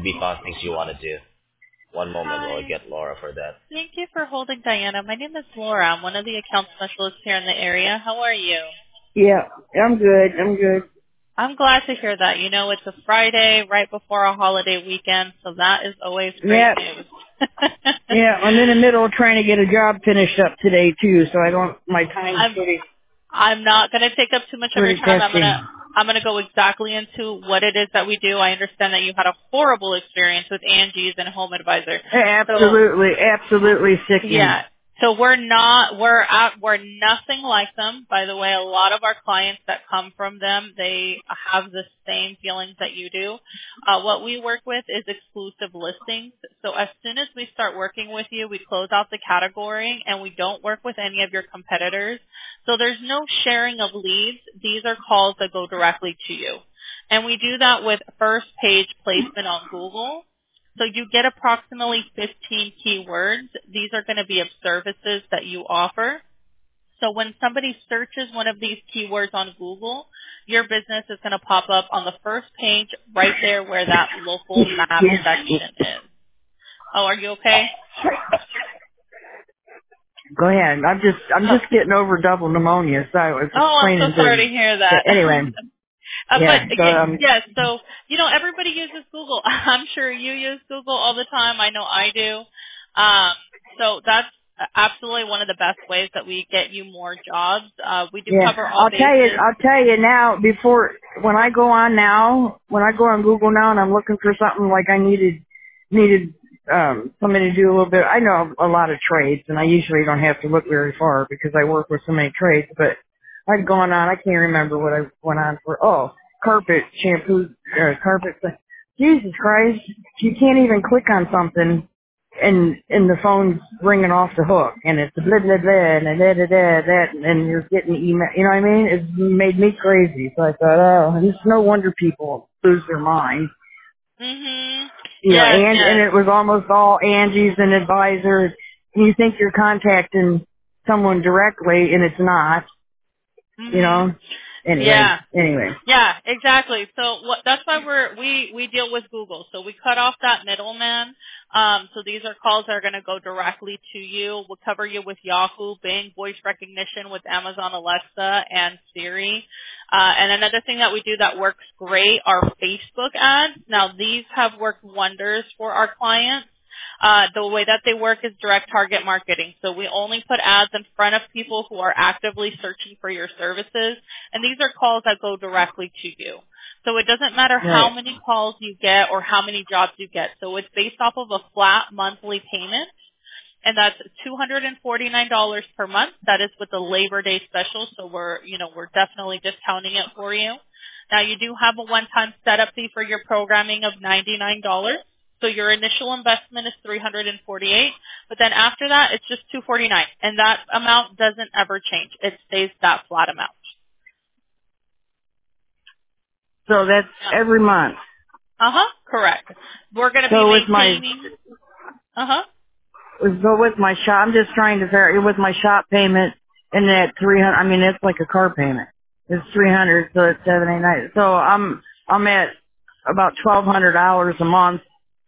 be fun things you want to do. One moment while I Hi. get Laura for that. Thank you for holding, Diana. My name is Laura. I'm one of the account specialists here in the area. How are you? Yeah, I'm good. I'm good. I'm glad to hear that. You know, it's a Friday right before a holiday weekend, so that is always great Yeah, news. yeah. I'm in the middle of trying to get a job finished up today too, so I don't. My time's I'm pretty I'm not going to take up too much of your pretty time. testy. I'm going to go exactly into what it is that we do. I understand that you had a horrible experience with Angie's and Home Advisor. So Absolutely, absolutely sickening. yeah. So we're nothing like them. By the way, a lot of our clients that come from them, they have the same feelings that you do. What we work with is exclusive listings. So as soon as we start working with you, we close out the category and we don't work with any of your competitors. So there's no sharing of leads. These are calls that go directly to you. And we do that with first page placement on Google. So you get approximately 15 keywords. These are going to be of services that you offer. So when somebody searches one of these keywords on Google, your business is going to pop up on the first page right there where that local map section is. Oh, are you okay? Go ahead. I'm Oh, just getting over double pneumonia, so I was oh, I'm so explaining sorry to. to hear that. Anyway, But yeah. So yes, so everybody uses Google. I'm sure you use Google all the time. I know I do. So that's absolutely one of the best ways that we get you more jobs. We do yeah, cover all bases. I'll tell you now. Before when I go on Google now, and I'm looking for something like I needed somebody to do a little bit. I know a lot of trades, and I usually don't have to look very far because I work with so many trades. But I'd gone on. I can't remember what I went on for. Oh, carpet shampoo, carpet. Jesus Christ! You can't even click on something, and the phone's ringing off the hook, and it's blah blah blah and da da da that, and you're getting email. You know what I mean? It made me crazy. So I thought, oh, it's no wonder people lose their mind. Mhm. You know, Yes, and yes. it was almost all Angie's and advisors. You think you're contacting someone directly, and it's not. You Mhm. know. Yeah. Anyway. Yeah, exactly. So that's why we deal with Google. So we cut off that middleman. So these are calls that are going to go directly to you. We'll cover you with Yahoo, Bing, voice recognition with Amazon Alexa and Siri. And another thing that we do that works great are Facebook ads. Now these have worked wonders for our clients. The way that they work is direct target marketing. So we only put ads in front of people who are actively searching for your services, and these are calls that go directly to you. So it doesn't matter how Right. many calls you get or how many jobs you get. So it's based off of a flat monthly payment, and that's $249 per month. That is with the Labor Day special, so we're definitely discounting it for you. Now you do have a one-time setup fee for your programming of $99. So your initial investment is $348, but then after that it's just $249, and that amount doesn't ever change. It stays that flat amount. So that's every month. Correct. We're going to be So with my maintaining. Uh huh. So with my shop, I'm just trying to vary with my shop payment and that 300. I mean, it's like a car payment. It's 300, so it's 789. So I'm at about $1,200 a month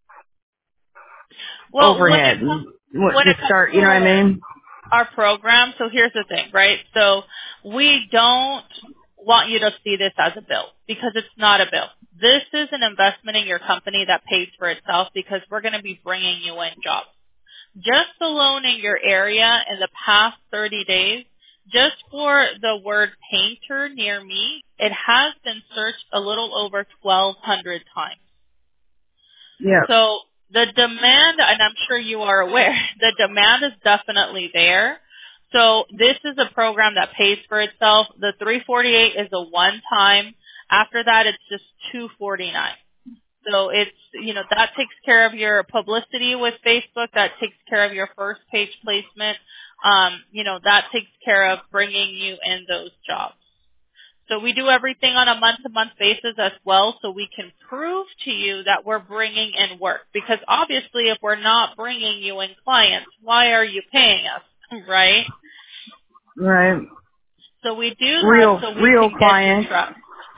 Well, overhead. What when to it comes start? You know what to I mean? our program, so here's the thing, right? So we don't want you to see this as a bill because it's not a bill. This is an investment in your company that pays for itself because we're going to be bringing you in jobs. Just alone in your area in the past 30 days, just for the word painter near me, it has been searched a little over 1,200 times. Yeah. So the demand, and I'm sure you are aware, the demand is definitely there. So this is a program that pays for itself. The 348 is a one time. After that, it's just 249. So it's, that takes care of your publicity with Facebook. That takes care of your first page placement. That takes care of bringing you in those jobs. So we do everything on a month-to-month basis as well, so we can prove to you that we're bringing in work. Because obviously, if we're not bringing you in clients, why are you paying us, right? Right. So we do that Real so we real can get you clients. trust.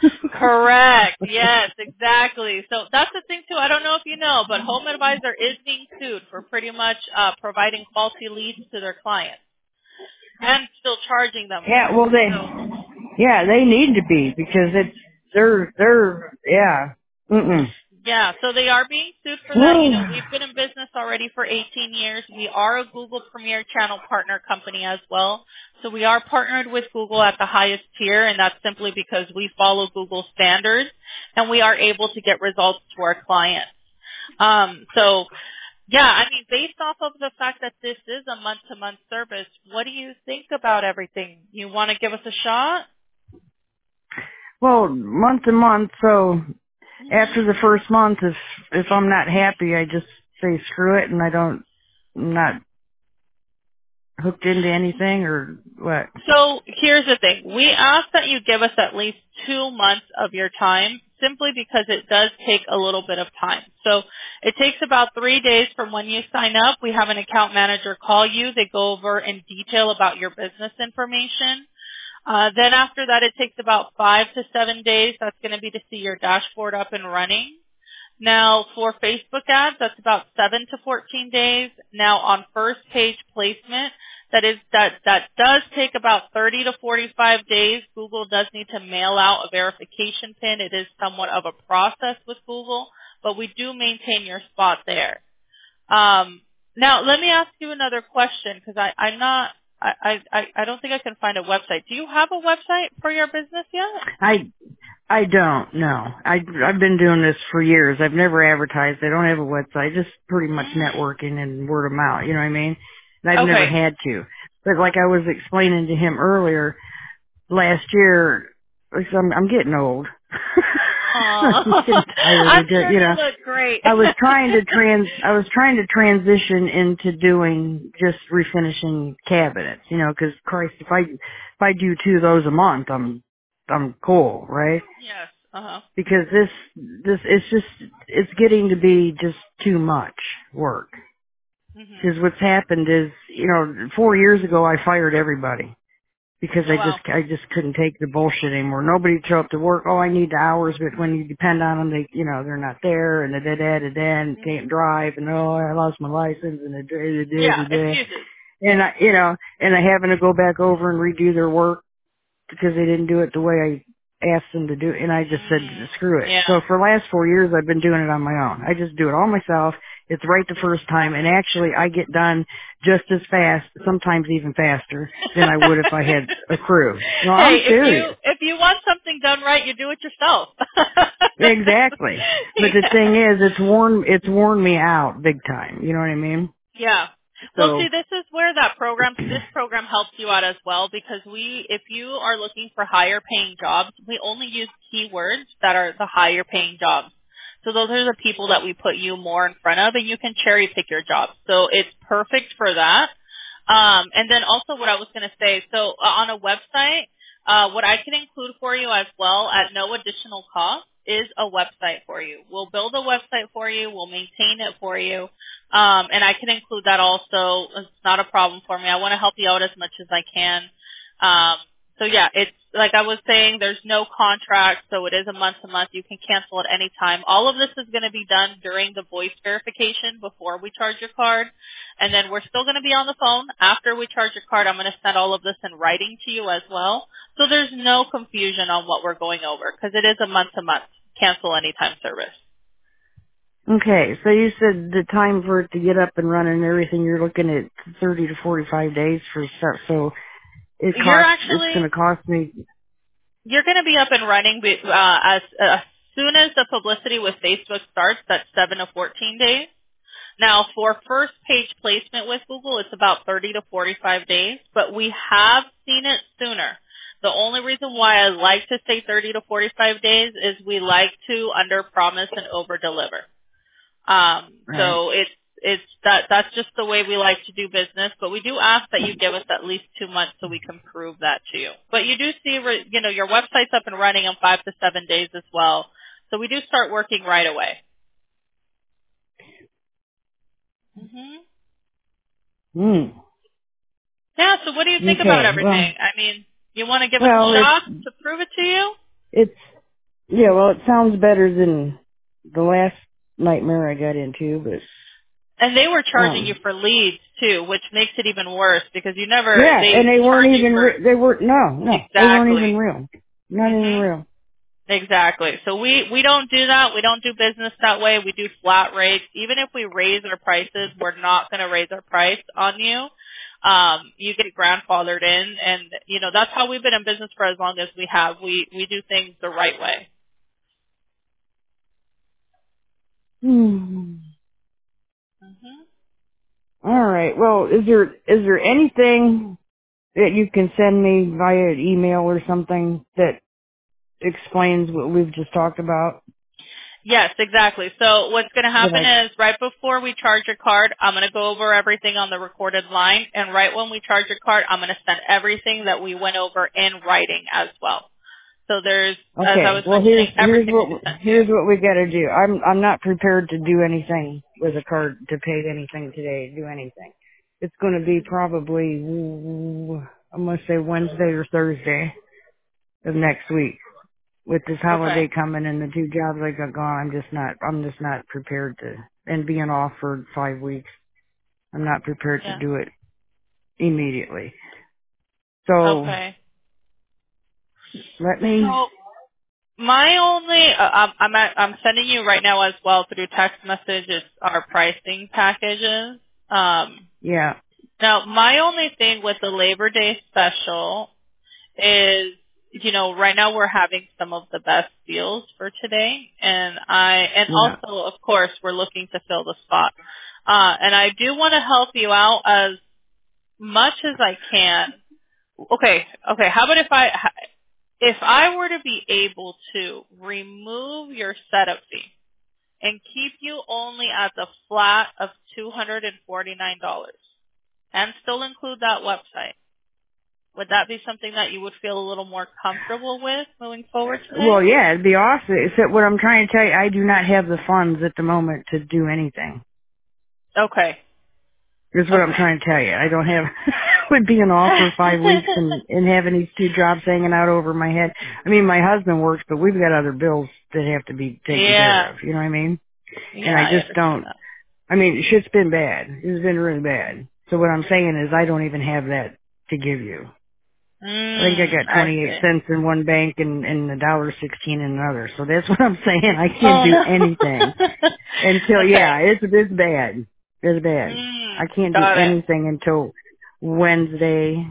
Correct. Yes, exactly. So that's the thing too. I don't know if you know, but Home Advisor is being sued for pretty much providing faulty leads to their clients and still charging them for Yeah, it. well So they need to be because they're yeah. Mm-mm. yeah, so they are being sued for that. You know, we've been in business already for 18 years. We are a Google Premier Channel partner company as well. So we are partnered with Google at the highest tier, and that's simply because we follow Google standards and we are able to get results to our clients. So yeah, I mean, based off of the fact that this is a month-to-month service, what do you think about everything? You want to give us a shot? Well, month to month, so Mhm. after the first month, if I'm not happy, I just say screw it, and I'm not hooked into anything or what. So here's the thing. We ask that you give us at least 2 months of your time simply because it does take a little bit of time. So it takes about 3 days from when you sign up. We have an account manager call you. They go over in detail about your business information. Then after that, it takes about 5 to 7 days. That's going to be to see your dashboard up and running. Now, for Facebook ads, that's about 7 to 14 days. Now, on first page placement, that does take about 30 to 45 days. Google does need to mail out a verification pin. It is somewhat of a process with Google, but we do maintain your spot there. Now, let me ask you another question because I don't think I can find a website. Do you have a website for your business yet? I don't know. I've been doing this for years. I've never advertised. I don't have a website. Just pretty much networking and word of mouth. You know what I mean? And I've never Okay. had to. But like I was explaining to him earlier, last year, like, I'm getting old. I'm getting Aw. tired I'm of it. sure You you know, look great. I was trying to transition into doing just refinishing cabinets. You know, because Christ, if I do 2 of those a month, I'm cool, right? Yes. Uh-huh. Because it's getting to be just too much work. Mhm. Because what's happened is, you know, 4 years ago I fired everybody because Oh wow. I just couldn't take the bullshit anymore. Nobody would show up to work. Oh, I need the hours, but when you depend on them, they're not there, and and can't Mhm. drive, and oh, I lost my license, and Yeah, excuses. and I having to go back over and redo their work because they didn't do it the way I asked them to do it, and I just said screw it. Yeah. So for the last 4 years, I've been doing it on my own. I just do it all myself. It's right the first time, and actually, I get done just as fast, sometimes even faster, than I would if I had a crew. No, I'm Hey, serious. if you want something done right, you do it yourself. Exactly. But the thing Yeah. is, it's worn me out big time. You know what I mean? Yeah. Well, So, see, this program helps you out as well because if you are looking for higher paying jobs, we only use keywords that are the higher paying jobs. So those are the people that we put you more in front of and you can cherry pick your jobs. So it's perfect for that. And then also what I was going to say, so on a website, what I can include for you as well at no additional cost is a website for you. We'll build a website for you. We'll maintain it for you. And I can include that also. It's not a problem for me. I want to help you out as much as I can. So yeah, it's like I was saying, there's no contract, so it is a month to month. You can cancel at any time. All of this is going to be done during the voice verification before we charge your card. And then we're still going to be on the phone. After we charge your card, I'm going to send all of this in writing to you as well. So there's no confusion on what we're going over because it is a month to month cancel anytime service. okay, so you said the time for it to get up and running and everything, you're looking at 30 to 45 days for stuff. So it's going to cost me. You're going to be up and running as soon as the publicity with Facebook starts. That's 7 to 14 days. Now, for first page placement with Google, it's about 30 to 45 days, but we have seen it sooner. The only reason why I like to say 30 to 45 days is we like to under promise and over deliver. Right. So that's just the way we like to do business, but we do ask that you give us at least 2 months so we can prove that to you. But you do see, your website's up and running in 5 to 7 days as well. So we do start working right away. Mhm. Hmm. Yeah, so what do you think about Okay. everything? I mean, you want to give us a Well, shot to prove it to you? it's Yeah, well, it sounds better than the last nightmare I got into, And they were but, charging you for leads too, which makes it even worse because yeah, and they they charge weren't you even, for no, they weren't exactly. even real. Not even Mhm. real. Exactly. So we don't do that. We don't do business that way. We do flat rates. Even if we raise our prices, we're not going to raise our price on you. You get grandfathered in, and that's how we've been in business for as long as we have. We do things the right way. Hmm. Mhm. All right. Well, is there anything that you can send me via email or something that explains what we've just talked about? Yes, exactly. So what's going to That happen I is right before we charge your card, I'm going to go over everything on the recorded line, and right when we charge your card, I'm going to send everything that we went over in writing as well. So there's, as I Okay. was Well, mentioning, everything will be sent to you. here's what we got to do. I'm not prepared to do anything with a card to pay anything today. Do anything. It's going to be probably I'm going to say Wednesday or Thursday of next week. With this Okay. holiday coming and the two jobs I got going, I'm just not prepared to, and being off for 5 weeks, I'm not prepared to Yeah. do it immediately. So, Okay. let me, So my only, I'm sending you right now as well through text messages our pricing packages. yeah, Now my only thing with the Labor Day special is, right now we're having some of the best deals for today, and yeah. also of course we're looking to fill the spot. And I do want to help you out as much as I can. Okay. How about if I were to be able to remove your setup fee and keep you only at the flat of $249 and still include that website, would that be something that you would feel a little more comfortable with moving forward today? Well, yeah, it'd be awesome. Except what I'm trying to tell you, I do not have the funds at the moment to do anything. Okay. That's what I'm Okay. trying to tell you. I don't have, would being off for 5 weeks and having these two jobs hanging out over my head. I mean, my husband works, but we've got other bills that have to be taken Yeah. care of. You know what I mean? And Yeah, I I just understand don't, that. I mean, shit's been bad. It's been really bad. So what I'm saying is I don't even have that to give you. I think I got I 28 see. cents in one bank and a dollar 16 in another. So that's what I'm saying. I can't Oh do no. anything until, Okay. yeah, it's bad. It's bad. I can't do Got it. anything until Wednesday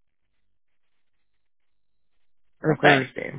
or Okay. Thursday.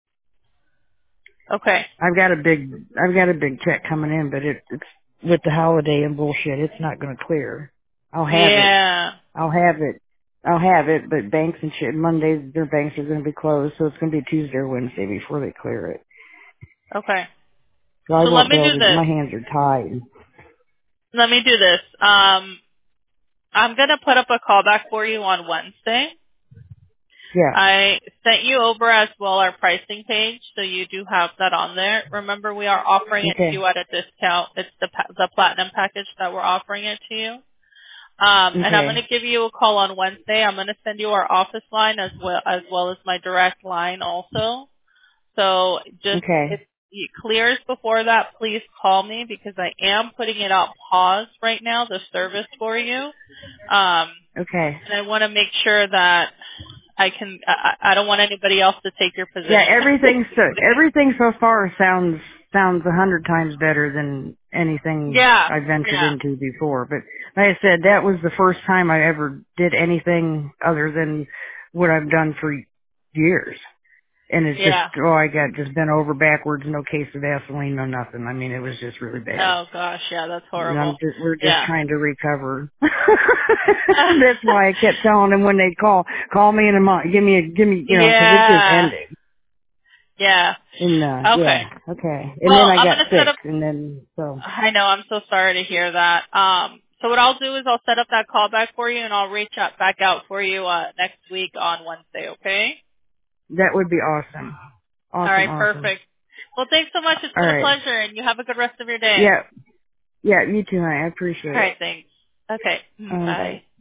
Okay. I've got a big check coming in, but it's with the holiday and bullshit, it's not going to clear. I'll have it. Yeah. I'll have it. I'll have it, but banks and shit, Mondays, their banks are going to be closed, so it's going to be Tuesday or Wednesday before they clear it. Okay. So I So let won't be me able do to, this. my hands are tied. Let me do this. I'm gonna put up a callback for you on Wednesday. Yeah. I sent you over as well our pricing page, so you do have that on there. Remember, we are offering it to Okay. you at a discount. It's the platinum package that we're offering it to you. And I'm going Okay. to give you a call on Wednesday. I'm going to send you our office line as well as my direct line also. So just if Okay. it clears before that, please call me because I am putting it on pause right now, the service for you. Okay. And I want to make sure that I don't want anybody else to take your Yeah, position. everything so far sounds 100 times better than anything Yeah, I ventured yeah, into before. But like I said, that was the first time I ever did anything other than what I've done for years. And it's just, yeah. I got just bent over backwards, no case of Vaseline, no nothing. I mean, it was just really bad. Oh gosh, yeah, that's And horrible. we're just Yeah. trying to recover. That's why I kept telling them when they'd call me in a month, give me, cause it just Yeah. ended. Yeah. And, Okay. yeah, okay. And then Well, I I'm got gonna set sick, up. and then, so, I know. I'm so sorry to hear that. So what I'll do is I'll set up that call back for you, and I'll reach out back out for you next week on Wednesday. Okay. that would be awesome. All Awesome, right. awesome. Perfect. Well, thanks so much. It's been a Alright. pleasure, and you have a good rest of your day. Yeah, you too, honey. I appreciate All it. right. Thanks. Okay. Bye. Bye.